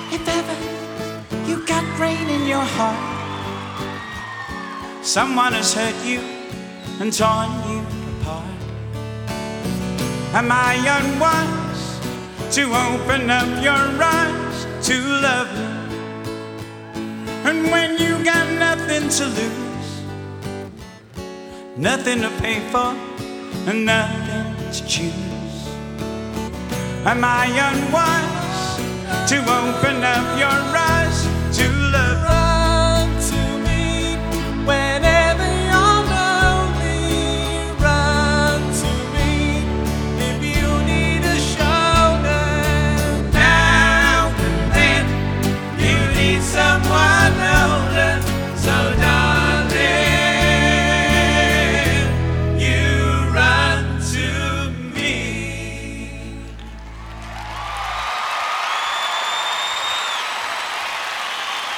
If ever you got rain in your heart, someone has hurt you and torn you apart. Am I unwise to open up your eyes to love me? And when you got nothing to lose, nothing to pay for, and nothing to choose. Am I unwise to open up your eyes